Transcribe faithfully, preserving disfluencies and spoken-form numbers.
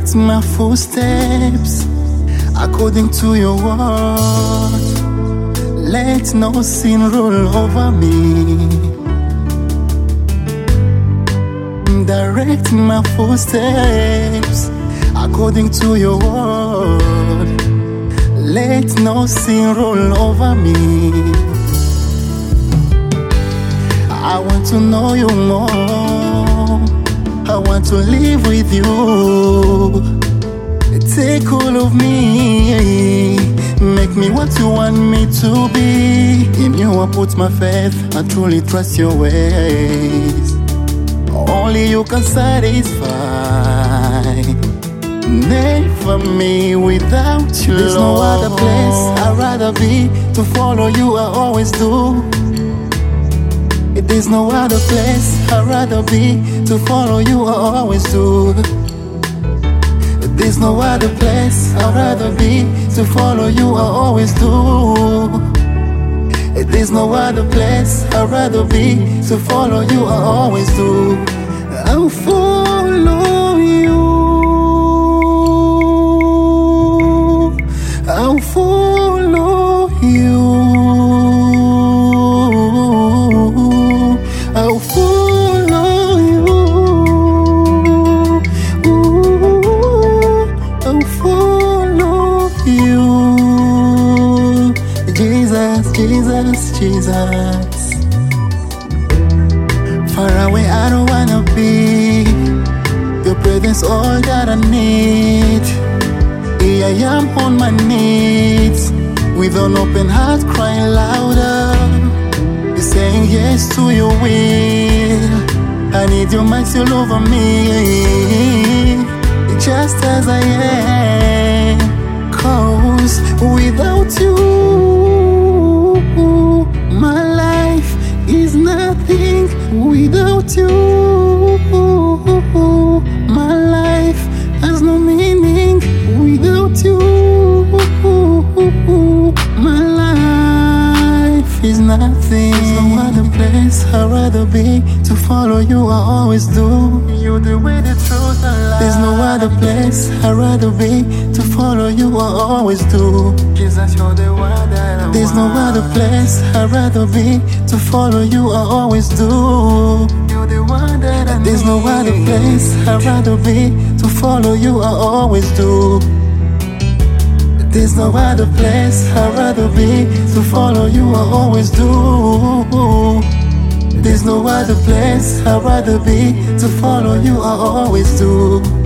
Direct my footsteps according to your word. Let no sin rule over me. Direct my footsteps according to your word. Let no sin rule over me. I want to know you more. I want to live with you. Take all of me. Make me what you want me to be. In you I put my faith. I truly trust your ways. Only you can satisfy. Never me without you. There's no other place I'd rather be. To follow you I always do. There's no other place I'd rather be. To follow you I always do. There's no other place I'd rather be. To follow you I always do. There's no other place I'd rather be. To follow you I always do. I'll follow you. I'll follow you. I'll follow you. Ooh, I'll follow you. Jesus, Jesus, Jesus. Far away I don't wanna be. Your presence all that I need. Here I am on my knees, with an open heart crying louder. You're saying yes to your will. I need your mercy all over me, just as I am. Cause without you, my life is nothing. Without you, my life has no meaning. Without you, my life is nothing. There's no other place I'd rather be. To follow you I always do. You're the way, the truth, and life. There's no other place I'd rather be. To follow you I always do. Jesus, you're the one that I There's want. No other place I'd rather be. To follow you I always do. You're the one that I There's need. No other place I'd rather be. To follow you I always do. There's no other place I'd rather be. To follow you I always do. There's no other place I'd rather be. To follow you I always do.